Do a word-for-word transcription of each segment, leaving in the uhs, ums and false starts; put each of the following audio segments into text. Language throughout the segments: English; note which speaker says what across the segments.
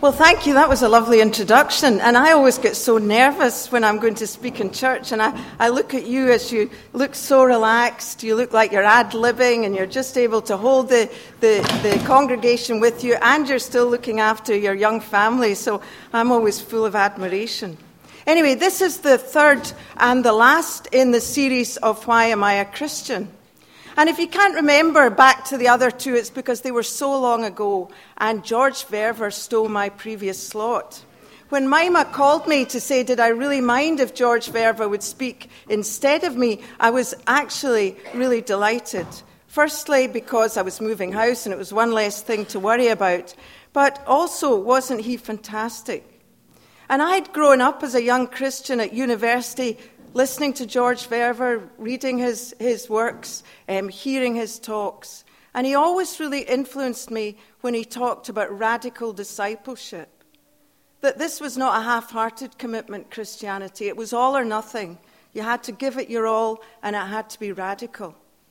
Speaker 1: Well, thank you. That was a lovely introduction. And I always get so nervous when I'm going to speak in church. And I, I look at you as you look so relaxed. You look like you're ad-libbing and you're just able to hold the, the, the congregation with you. And you're still looking after your young family. So I'm always full of admiration. Anyway, this is the third and the last in the series of Why Am I a Christian? And if you can't remember back to the other two, it's because they were so long ago, and George Verver stole my previous slot. When Mima called me to say, did I really mind if George Verver would speak instead of me, I was actually really delighted. Firstly, because I was moving house, and it was one less thing to worry about. But also, wasn't he fantastic? And I'd grown up as a young Christian at university, listening to George Verver, reading his, his works, um, hearing his talks. And he always really influenced me when he talked about radical discipleship. That this was not a half-hearted commitment, Christianity. It was all or nothing. You had to give it your all, and it had to be radical.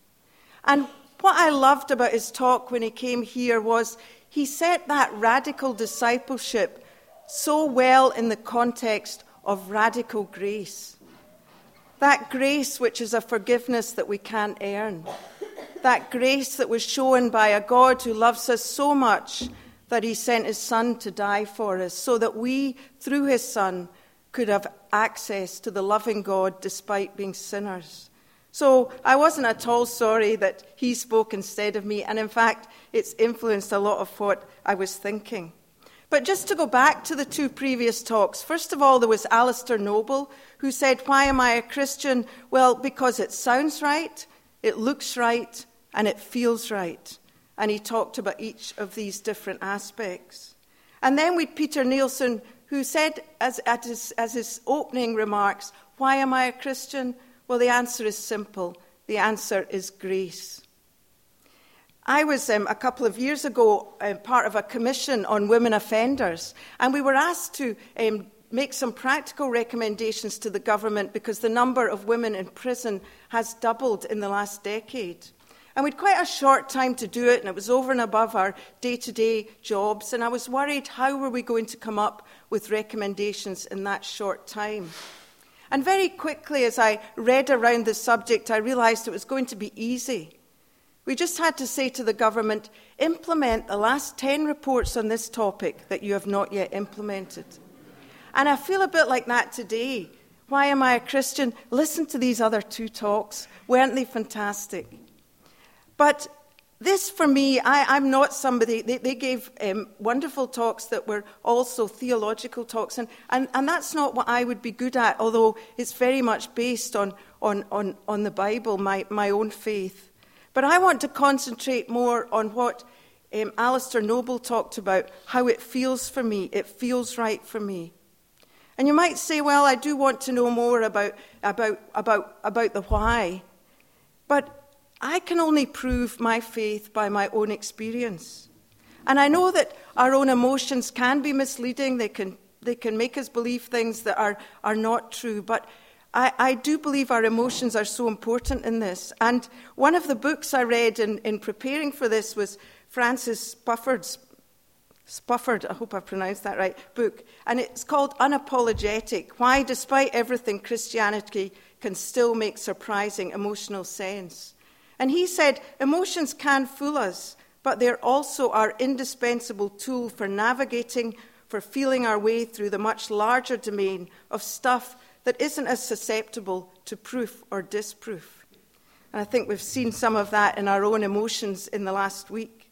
Speaker 1: And what I loved about his talk when he came here was he set that radical discipleship so well in the context of radical grace. That grace which is a forgiveness that we can't earn. That grace that was shown by a God who loves us so much that he sent his Son to die for us, so that we, through his Son, could have access to the loving God despite being sinners. So I wasn't at all sorry that he spoke instead of me, and in fact, it's influenced a lot of what I was thinking. But just to go back to the two previous talks, first of all, there was Alistair Noble, who said, why am I a Christian? Well, because it sounds right, it looks right, and it feels right. And he talked about each of these different aspects. And then we had Peter Nielsen, who said, as, at his, as his opening remarks, why am I a Christian? Well, the answer is simple. The answer is grace. I was, um, a couple of years ago, uh, part of a commission on women offenders, and we were asked to um, make some practical recommendations to the government because the number of women in prison has doubled in the last decade. And we had quite a short time to do it, and it was over and above our day-to-day jobs, and I was worried how were we going to come up with recommendations in that short time. And very quickly, as I read around the subject, I realised it was going to be easy. We just had to say to the government, implement the last ten reports on this topic that you have not yet implemented. And I feel a bit like that today. Why am I a Christian? Listen to these other two talks. Weren't they fantastic? But this, for me, I, I'm not somebody, they, they gave um, wonderful talks that were also theological talks, and, and, and that's not what I would be good at, although it's very much based on, on, on, on the Bible, my, my own faith. But I want to concentrate more on what um, Alistair Noble talked about, how it feels for me. It feels right for me. And you might say, well, I do want to know more about, about, about, about the why. But I can only prove my faith by my own experience. And I know that our own emotions can be misleading. They can, they can make us believe things that are, are not true. But I, I do believe our emotions are so important in this. And one of the books I read in, in preparing for this was Francis Spufford's, Spufford, I hope I've pronounced that right, book. And it's called Unapologetic, Why, Despite Everything, Christianity Can Still Make Surprising Emotional Sense. And he said, emotions can fool us, but they're also our indispensable tool for navigating, for feeling our way through the much larger domain of stuff that isn't as susceptible to proof or disproof. And I think we've seen some of that in our own emotions in the last week.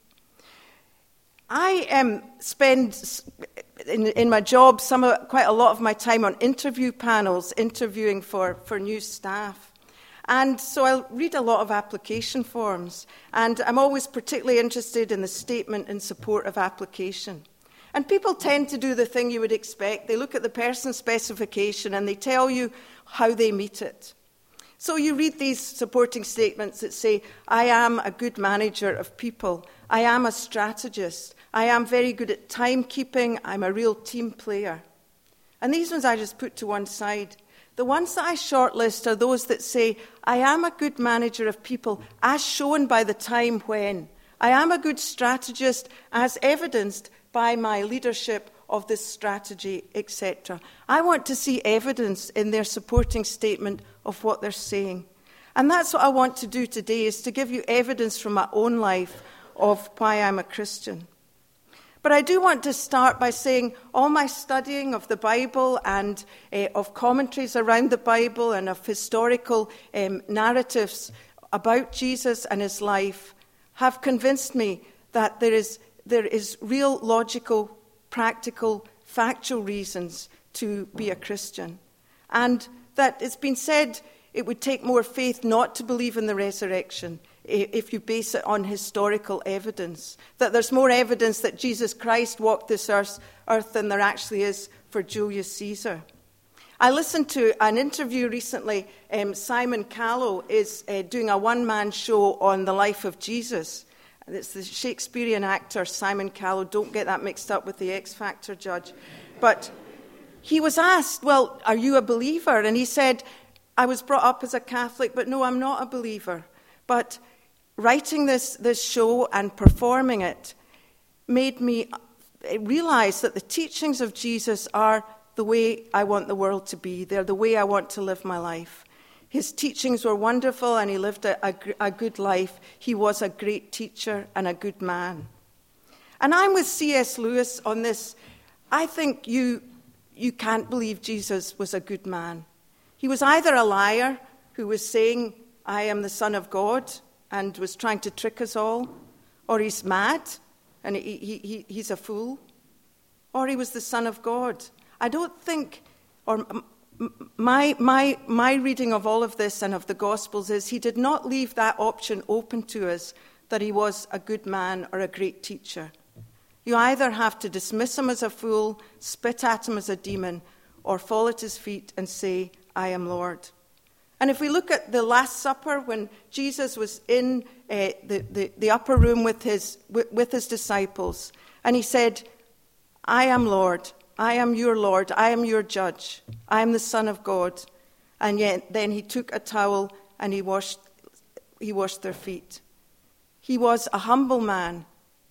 Speaker 1: I um, spend, in, in my job, some of, quite a lot of my time on interview panels, interviewing for, for new staff. And so I'll read a lot of application forms, and I'm always particularly interested in the statement in support of application. And people tend to do the thing you would expect. They look at the person's specification and they tell you how they meet it. So you read these supporting statements that say, I am a good manager of people. I am a strategist. I am very good at timekeeping. I'm a real team player. And these ones I just put to one side. The ones that I shortlist are those that say, I am a good manager of people as shown by the time when. I am a good strategist as evidenced by my leadership of this strategy, et cetera. I want to see evidence in their supporting statement of what they're saying. And that's what I want to do today, is to give you evidence from my own life of why I'm a Christian. But I do want to start by saying all my studying of the Bible and uh, of commentaries around the Bible and of historical um, narratives about Jesus and his life have convinced me that there is there is real logical, practical, factual reasons to be a Christian. And that it's been said it would take more faith not to believe in the resurrection if you base it on historical evidence, that there's more evidence that Jesus Christ walked this earth, earth than there actually is for Julius Caesar. I listened to an interview recently. Um, Simon Callow is uh, doing a one-man show on the life of Jesus. It's the Shakespearean actor Simon Callow. Don't get that mixed up with the X Factor judge. But he was asked, well, are you a believer? And he said, I was brought up as a Catholic, but no, I'm not a believer. But writing this, this show and performing it made me realize that the teachings of Jesus are the way I want the world to be. They're the way I want to live my life. His teachings were wonderful, and he lived a, a, a good life. He was a great teacher and a good man. And I'm with C S Lewis on this. I think you, you can't believe Jesus was a good man. He was either a liar who was saying, I am the Son of God, and was trying to trick us all, or he's mad, and he, he, he's a fool, or he was the Son of God. I don't think, or my, my, my reading of all of this and of the Gospels is he did not leave that option open to us, that he was a good man or a great teacher. You either have to dismiss him as a fool, spit at him as a demon, or fall at his feet and say, I am Lord. And if we look at the Last Supper, when Jesus was in uh, the, the, the upper room with his, with, with his disciples, and he said, I am Lord, I am your Lord, I am your judge, I am the Son of God. And yet then he took a towel and he washed, he washed their feet. He was a humble man,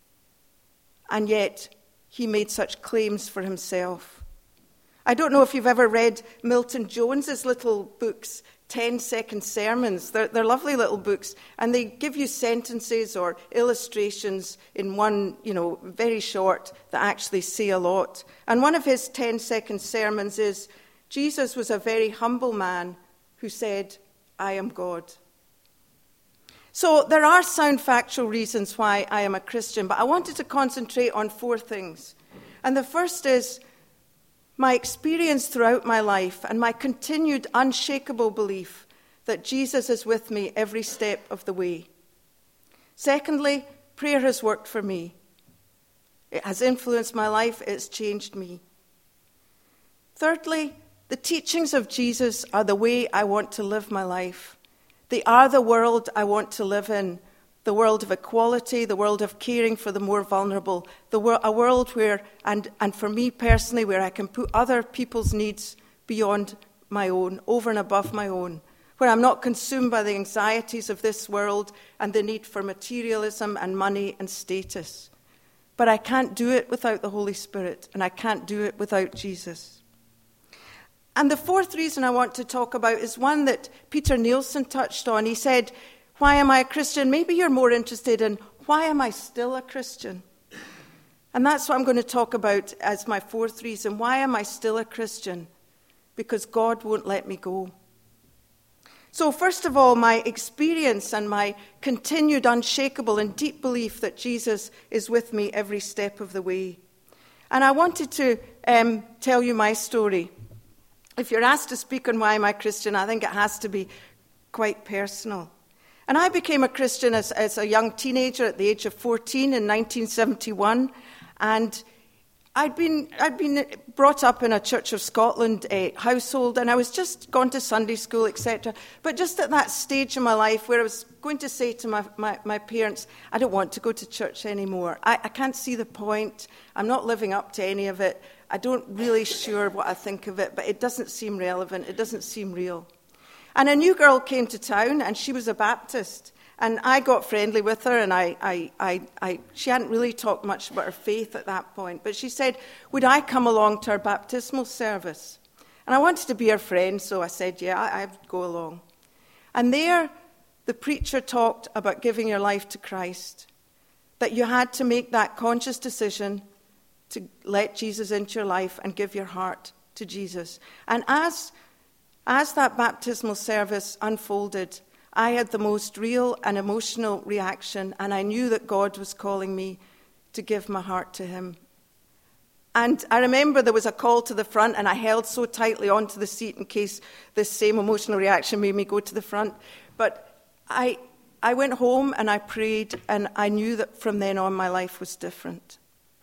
Speaker 1: and yet he made such claims for himself. I don't know if you've ever read Milton Jones's little books, ten-second sermons. They're, they're lovely little books, and they give you sentences or illustrations in one, you know, very short, that actually say a lot. And one of his ten-second sermons is, Jesus was a very humble man who said, I am God. So there are sound factual reasons why I am a Christian, but I wanted to concentrate on four things. And the first is my experience throughout my life and my continued unshakable belief that Jesus is with me every step of the way. Secondly, prayer has worked for me. It has influenced my life. It's changed me. Thirdly, the teachings of Jesus are the way I want to live my life. They are the world I want to live in. The world of equality, the world of caring for the more vulnerable, the wor- a world where, and, and for me personally, where I can put other people's needs beyond my own, over and above my own, where I'm not consumed by the anxieties of this world and the need for materialism and money and status. But I can't do it without the Holy Spirit, and I can't do it without Jesus. And the fourth reason I want to talk about is one that Peter Nielsen touched on. He said, why am I a Christian? Maybe you're more interested in, why am I still a Christian? And that's what I'm going to talk about as my fourth reason. Why am I still a Christian? Because God won't let me go. So first of all, my experience and my continued unshakable and deep belief that Jesus is with me every step of the way. And I wanted to um, tell you my story. If you're asked to speak on why am I Christian, I think it has to be quite personal. And I became a Christian as, as a young teenager at the age of fourteen in nineteen seventy-one. And I'd been, I'd been brought up in a Church of Scotland uh, household, and I was just gone to Sunday school, et cetera. But just at that stage in my life where I was going to say to my, my, my parents, I don't want to go to church anymore. I, I can't see the point. I'm not living up to any of it. I don't really sure what I think of it, but it doesn't seem relevant. It doesn't seem real. And a new girl came to town, and she was a Baptist. And I got friendly with her, and I, I, I, I, she hadn't really talked much about her faith at that point. But she said, would I come along to her baptismal service? And I wanted to be her friend, so I said, yeah, I, I'd go along. And there, the preacher talked about giving your life to Christ, that you had to make that conscious decision to let Jesus into your life and give your heart to Jesus. And as, as that baptismal service unfolded, I had the most real and emotional reaction, and I knew that God was calling me to give my heart to him. And I remember there was a call to the front, and I held so tightly onto the seat in case this same emotional reaction made me go to the front. But I, I went home and I prayed, and I knew that from then on my life was different.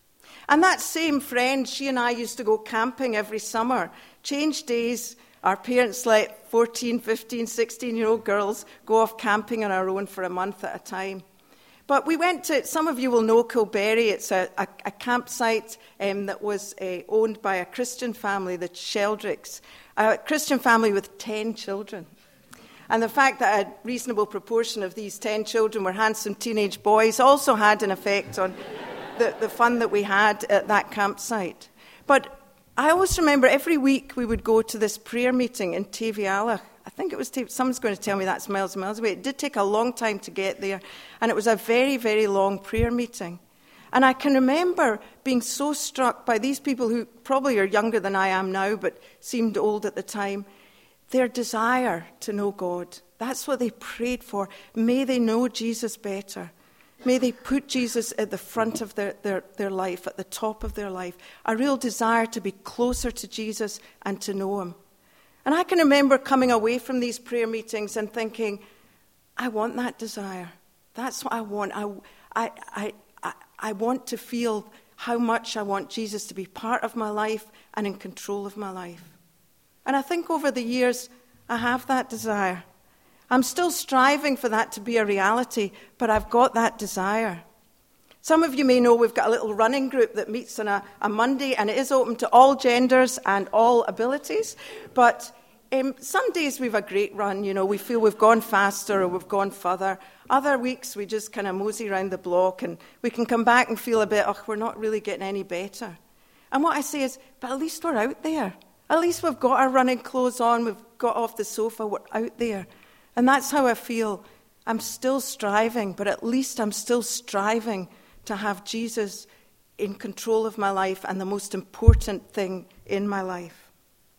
Speaker 1: And that same friend, she and I used to go camping every summer, change days. Our parents let fourteen, fifteen, sixteen-year-old girls go off camping on our own for a month at a time. But we went to, some of you will know Kilberry. It's a, a, a campsite um, that was uh, owned by a Christian family, the Sheldricks, a Christian family with ten children. And the fact that a reasonable proportion of these ten children were handsome teenage boys also had an effect on the, the fun that we had at that campsite. But I always remember every week we would go to this prayer meeting in Tavialach. I think it was, someone's going to tell me that's miles and miles away. It did take a long time to get there, and it was a very, very long prayer meeting. And I can remember being so struck by these people who probably are younger than I am now, but seemed old at the time, their desire to know God. That's what they prayed for. May they know Jesus better. May they put Jesus at the front of their, their, their life, at the top of their life. A real desire to be closer to Jesus and to know him. And I can remember coming away from these prayer meetings and thinking, I want that desire. That's what I want. I, I, I, I, I want to feel how much I want Jesus to be part of my life and in control of my life. And I think over the years, I have that desire. I'm still striving for that to be a reality, but I've got that desire. Some of you may know we've got a little running group that meets on a, a Monday, and it is open to all genders and all abilities. But um, some days we've a great run, you know, we feel we've gone faster or we've gone further. Other weeks we just kind of mosey around the block, and we can come back and feel a bit, oh, we're not really getting any better. And what I say is, but at least we're out there. At least we've got our running clothes on, we've got off the sofa, we're out there. And that's how I feel. I'm still striving, but at least I'm still striving to have Jesus in control of my life and the most important thing in my life.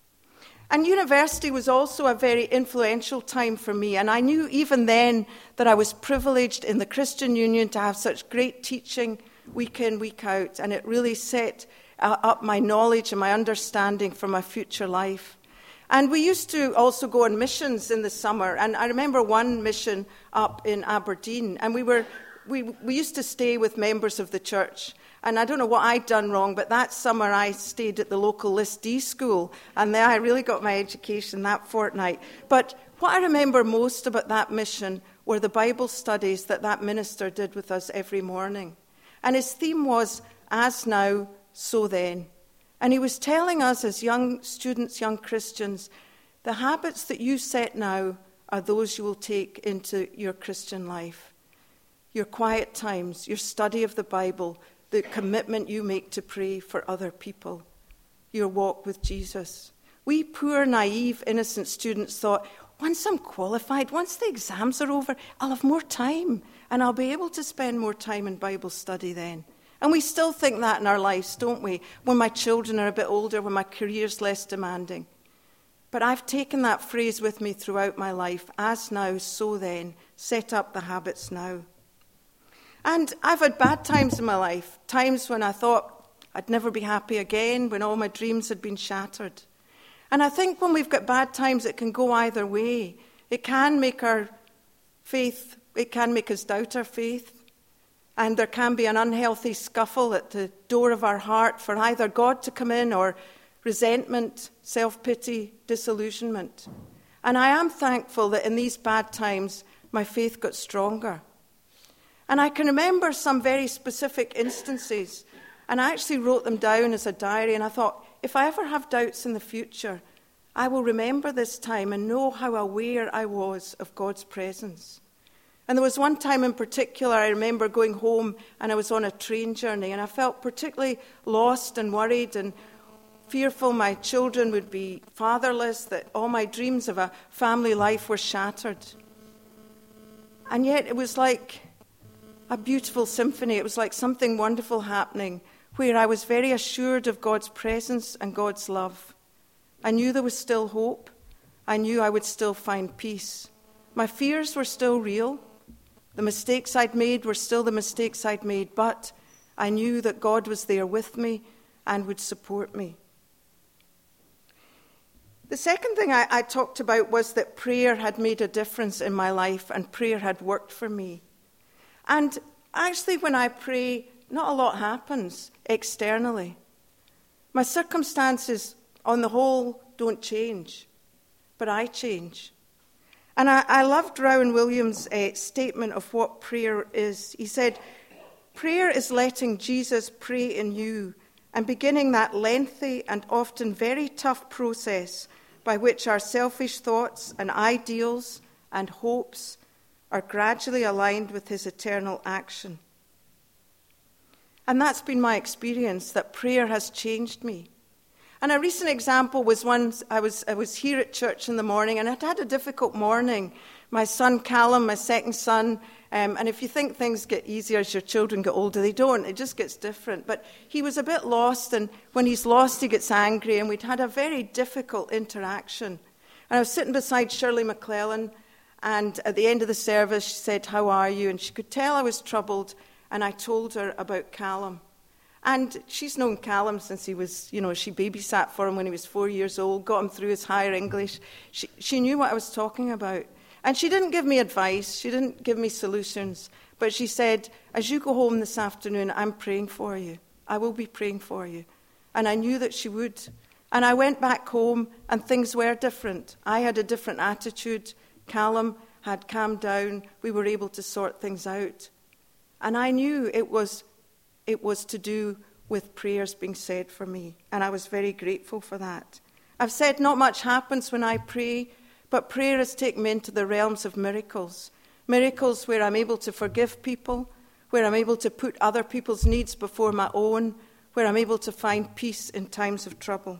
Speaker 1: And university was also a very influential time for me, and I knew even then that I was privileged in the Christian Union to have such great teaching week in, week out, and it really set uh, up my knowledge and my understanding for my future life. And we used to also go on missions in the summer. And I remember one mission up in Aberdeen. And we were we, we used to stay with members of the church. And I don't know what I'd done wrong, but that summer I stayed at the local List D school. And there I really got my education that fortnight. But what I remember most about that mission were the Bible studies that that minister did with us every morning. And his theme was, as now, so then. And he was telling us as young students, young Christians, the habits that you set now are those you will take into your Christian life. Your quiet times, your study of the Bible, the commitment you make to pray for other people, your walk with Jesus. We poor, naive, innocent students thought, once I'm qualified, once the exams are over, I'll have more time, and I'll be able to spend more time in Bible study then. And we still think that in our lives, don't we? When my children are a bit older, when my career's less demanding. But I've taken that phrase with me throughout my life. As now, so then. Set up the habits now. And I've had bad times in my life. Times when I thought I'd never be happy again, when all my dreams had been shattered. And I think when we've got bad times, it can go either way. It can make our faith, it can make us doubt our faith. And there can be an unhealthy scuffle at the door of our heart for either God to come in or resentment, self-pity, disillusionment. And I am thankful that in these bad times, my faith got stronger. And I can remember some very specific instances, and I actually wrote them down as a diary, and I thought, if I ever have doubts in the future, I will remember this time and know how aware I was of God's presence. And there was one time in particular, I remember going home and I was on a train journey and I felt particularly lost and worried and fearful my children would be fatherless, that all my dreams of a family life were shattered. And yet it was like a beautiful symphony. It was like something wonderful happening where I was very assured of God's presence and God's love. I knew there was still hope. I knew I would still find peace. My fears were still real. The mistakes I'd made were still the mistakes I'd made, but I knew that God was there with me and would support me. The second thing I, I talked about was that prayer had made a difference in my life and prayer had worked for me. And actually when I pray, not a lot happens externally. My circumstances on the whole don't change, but I change. And I, I loved Rowan Williams' uh, statement of what prayer is. He said, prayer is letting Jesus pray in you and beginning that lengthy and often very tough process by which our selfish thoughts and ideals and hopes are gradually aligned with his eternal action. And that's been my experience, that prayer has changed me. And a recent example was once I was I was here at church in the morning, and I'd had a difficult morning. My son Callum, my second son, um, and if you think things get easier as your children get older, they don't. It just gets different. But he was a bit lost, and when he's lost, he gets angry, and we'd had a very difficult interaction. And I was sitting beside Shirley McClellan, and at the end of the service, she said, "How are you?" And she could tell I was troubled, and I told her about Callum. And she's known Callum since he was, you know, she babysat for him when he was four years old, got him through his higher English. She, she knew what I was talking about. And she didn't give me advice. She didn't give me solutions. But she said, as you go home this afternoon, I'm praying for you. I will be praying for you. And I knew that she would. And I went back home and things were different. I had a different attitude. Callum had calmed down. We were able to sort things out. And I knew it was It was to do with prayers being said for me, and I was very grateful for that. I've said not much happens when I pray, but prayer has taken me into the realms of miracles. Miracles where I'm able to forgive people, where I'm able to put other people's needs before my own, where I'm able to find peace in times of trouble.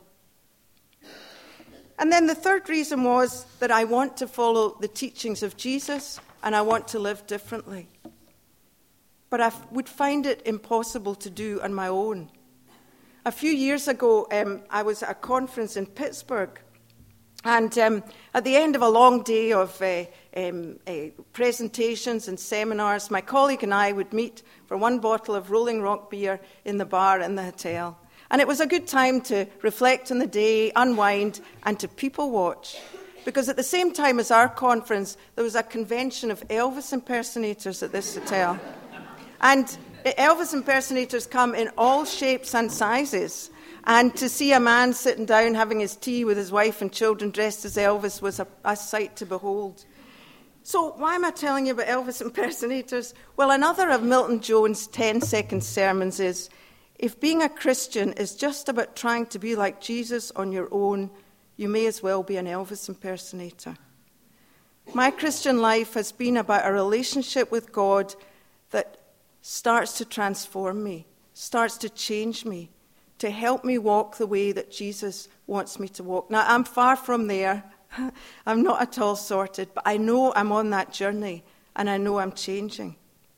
Speaker 1: And then the third reason was that I want to follow the teachings of Jesus, and I want to live differently. But I would find it impossible to do on my own. A few years ago, um, I was at a conference in Pittsburgh, and um, at the end of a long day of uh, um, uh, presentations and seminars, my colleague and I would meet for one bottle of Rolling Rock beer in the bar in the hotel. And it was a good time to reflect on the day, unwind, and to people watch. Because at the same time as our conference, there was a convention of Elvis impersonators at this hotel. And Elvis impersonators come in all shapes and sizes. And to see a man sitting down having his tea with his wife and children dressed as Elvis was a, a sight to behold. So why am I telling you about Elvis impersonators? Well, another of Milton Jones' ten-second sermons is, if being a Christian is just about trying to be like Jesus on your own, you may as well be an Elvis impersonator. My Christian life has been about a relationship with God that starts to transform me, starts to change me, to help me walk the way that Jesus wants me to walk. Now, I'm far from there. I'm not at all sorted, but I know I'm on that journey, and I know I'm changing.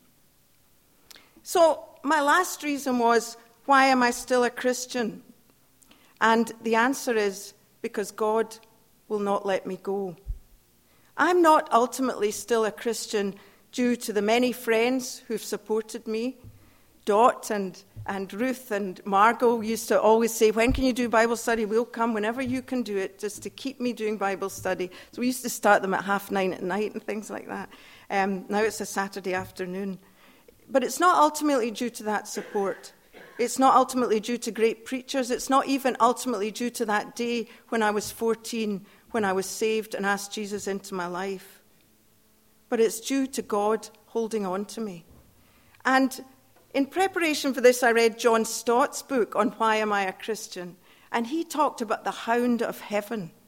Speaker 1: So my last reason was, why am I still a Christian? And the answer is, because God will not let me go. I'm not ultimately still a Christian due to the many friends who've supported me. Dot and, and Ruth and Margot used to always say, when can you do Bible study? We'll come whenever you can do it, just to keep me doing Bible study. So we used to start them at half nine at night and things like that. Um, now it's a Saturday afternoon. But it's not ultimately due to that support. It's not ultimately due to great preachers. It's not even ultimately due to that day when I was fourteen, when I was saved and asked Jesus into my life. But it's due to God holding on to me. And in preparation for this, I read John Stott's book on Why Am I a Christian? And he talked about the hound of heaven.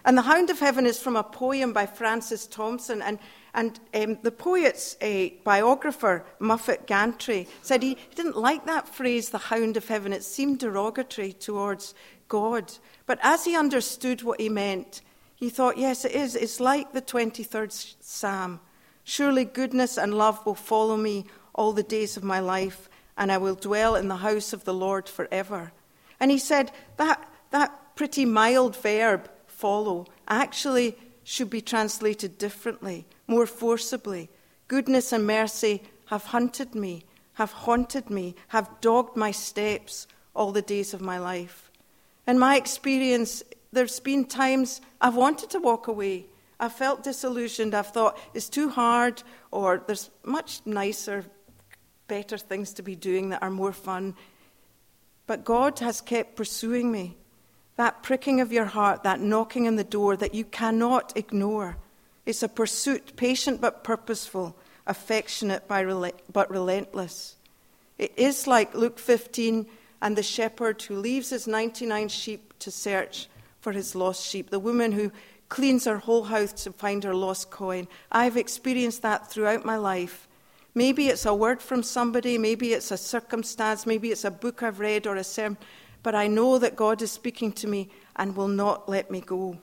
Speaker 1: And The Hound of Heaven is from a poem by Francis Thompson. And, and um, the poet's uh, biographer, Muffet Gantry, said he, he didn't like that phrase, the Hound of Heaven. It seemed derogatory towards God. But as he understood what he meant, he thought, yes, it is. It's like the twenty-third Psalm. Surely goodness and love will follow me all the days of my life, and I will dwell in the house of the Lord forever. And he said that that pretty mild verb, follow, actually should be translated differently, more forcibly. Goodness and mercy have hunted me, have haunted me, have dogged my steps all the days of my life. In my experience, there's been times I've wanted to walk away. I've felt disillusioned. I've thought it's too hard, or there's much nicer, better things to be doing that are more fun. But God has kept pursuing me. That pricking of your heart, that knocking on the door that you cannot ignore. It's a pursuit, patient but purposeful, affectionate but relentless. It is like Luke fifteen and the shepherd who leaves his ninety-nine sheep to search for his lost sheep, the woman who cleans her whole house to find her lost coin. I've experienced that throughout my life. Maybe it's a word from somebody, maybe it's a circumstance, maybe it's a book I've read or a sermon, but I know that God is speaking to me and will not let me go.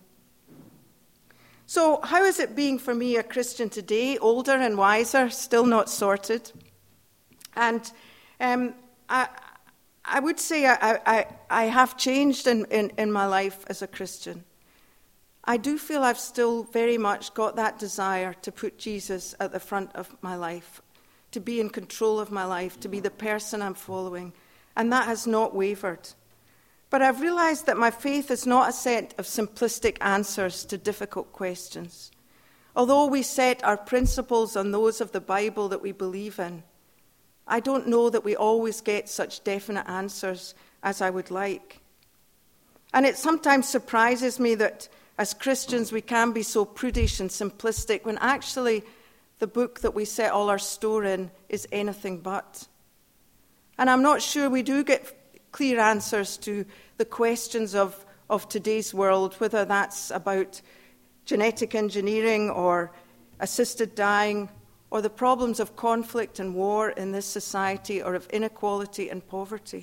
Speaker 1: So how is it being for me a Christian today, older and wiser, still not sorted? And um, I, I would say I, I, I have changed in, in, in my life as a Christian. I do feel I've still very much got that desire to put Jesus at the front of my life, to be in control of my life, to be the person I'm following. And that has not wavered. But I've realized that my faith is not a set of simplistic answers to difficult questions. Although we set our principles on those of the Bible that we believe in, I don't know that we always get such definite answers as I would like. And it sometimes surprises me that as Christians we can be so prudish and simplistic when actually the book that we set all our store in is anything but. And I'm not sure we do get clear answers to the questions of, of today's world, whether that's about genetic engineering or assisted dying, or the problems of conflict and war in this society, or of inequality and poverty.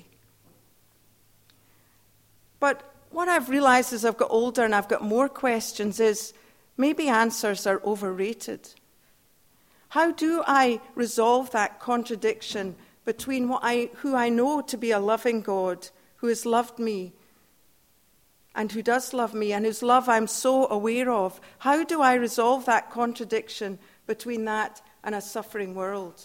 Speaker 1: But what I've realized as I've got older and I've got more questions is maybe answers are overrated. How do I resolve that contradiction between what I, who I know to be a loving God, who has loved me, and who does love me, and whose love I'm so aware of? How do I resolve that contradiction between that and a suffering world?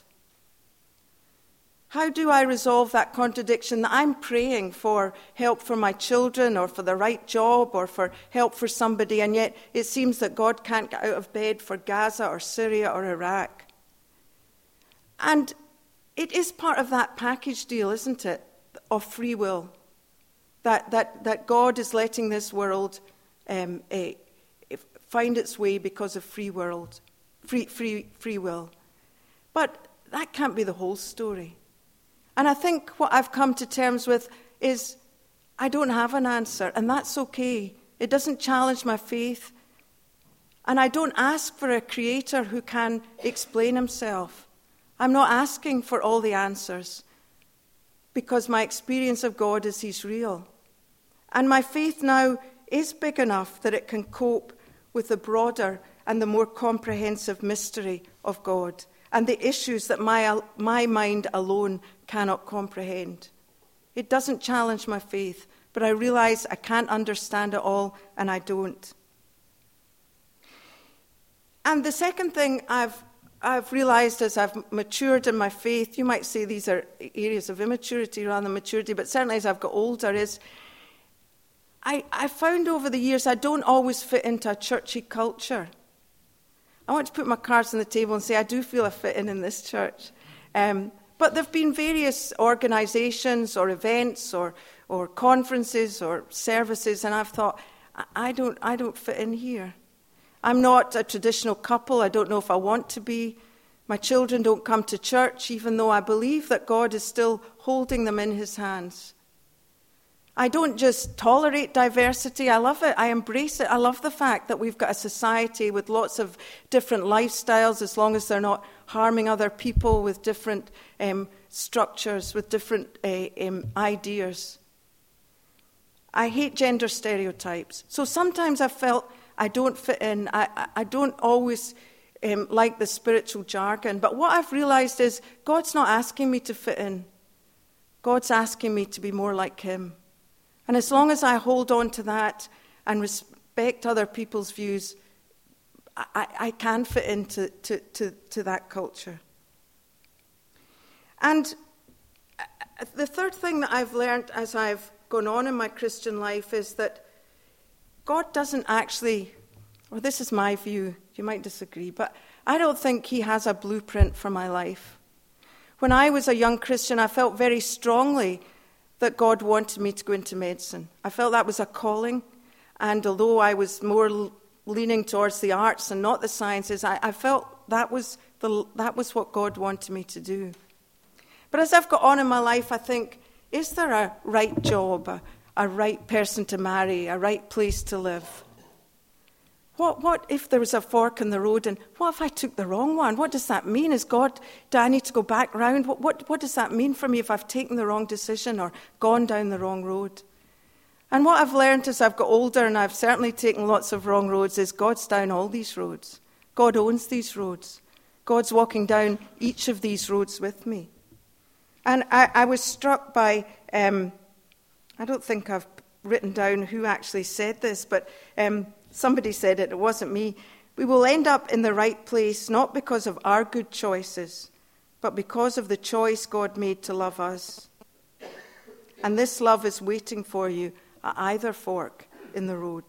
Speaker 1: How do I resolve that contradiction that I'm praying for help for my children, or for the right job, or for help for somebody, and yet it seems that God can't get out of bed for Gaza or Syria or Iraq? And it is part of that package deal, isn't it, of free will, that that, that God is letting this world um, uh, find its way because of free world, free free free will. But that can't be the whole story. And I think what I've come to terms with is I don't have an answer, and that's okay. It doesn't challenge my faith. And I don't ask for a creator who can explain himself. I'm not asking for all the answers, because my experience of God is he's real. And my faith now is big enough that it can cope with the broader and the more comprehensive mystery of God and the issues that my, my mind alone cannot comprehend. It doesn't challenge my faith, but I realize I can't understand it all, and I don't. And the second thing I've I've realized as I've matured in my faith, you might say these are areas of immaturity rather than maturity, but certainly as I've got older, is I, I found over the years I don't always fit into a churchy culture. I want to put my cards on the table and say I do feel I fit in in this church. Um, but there have been various organisations or events or or conferences or services, and I've thought, I, I don't I don't fit in here. I'm not a traditional couple. I don't know if I want to be. My children don't come to church, even though I believe that God is still holding them in his hands. I don't just tolerate diversity, I love it, I embrace it. I love the fact that we've got a society with lots of different lifestyles, as long as they're not harming other people, with different um, structures, with different uh, um, ideas. I hate gender stereotypes. So sometimes I felt I don't fit in. I, I don't always um, like the spiritual jargon. But what I've realized is God's not asking me to fit in. God's asking me to be more like him. And as long as I hold on to that and respect other people's views, I, I can fit into to, to, to that culture. And the third thing that I've learned as I've gone on in my Christian life is that God doesn't actually, or this is my view, you might disagree, but I don't think he has a blueprint for my life. When I was a young Christian, I felt very strongly that God wanted me to go into medicine. I felt that was a calling, and although I was more leaning towards the arts and not the sciences, I, I felt that was the, that was what God wanted me to do. But as I've got on in my life, I think, is there a right job, a, a right person to marry, a right place to live? What what if there was a fork in the road, and what if I took the wrong one? What does that mean? Is God, do I need to go back round? What, what, what does that mean for me if I've taken the wrong decision or gone down the wrong road? And what I've learned as I've got older, and I've certainly taken lots of wrong roads, is God's down all these roads. God owns these roads. God's walking down each of these roads with me. And I, I was struck by, um, I don't think I've written down who actually said this, but um, somebody said it, it wasn't me. We will end up in the right place not because of our good choices, but because of the choice God made to love us. And this love is waiting for you at either fork in the road.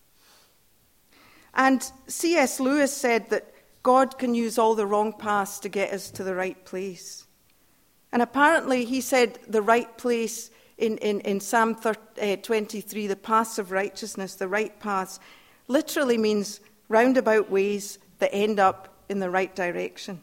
Speaker 1: And C S Lewis said that God can use all the wrong paths to get us to the right place. And apparently he said the right place in, in, in Psalm twenty-three, the paths of righteousness, the right paths, literally means roundabout ways that end up in the right direction.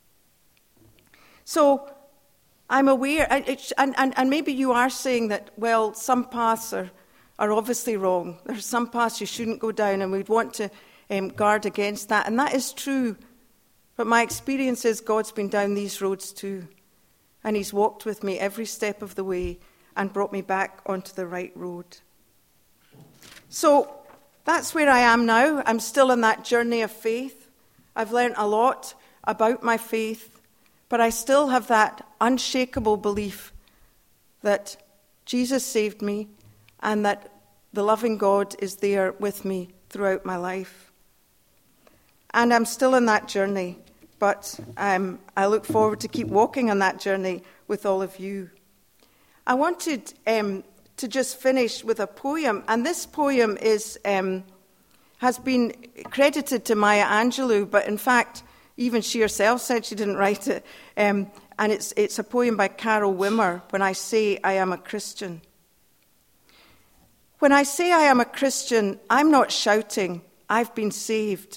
Speaker 1: So I'm aware, and, and, and maybe you are saying that, well, some paths are, are obviously wrong. There are some paths you shouldn't go down, and we'd want to um, guard against that. And that is true. But my experience is God's been down these roads too. And he's walked with me every step of the way and brought me back onto the right road. So that's where I am now. I'm still on that journey of faith. I've learned a lot about my faith, but I still have that unshakable belief that Jesus saved me and that the loving God is there with me throughout my life. And I'm still on that journey, but um, I look forward to keep walking on that journey with all of you. I wanted um, to just finish with a poem, and this poem is um, has been credited to Maya Angelou, but in fact, even she herself said she didn't write it. Um, and it's it's a poem by Carol Wimmer, When I Say I Am a Christian. When I say I am a Christian, I'm not shouting, I've been saved.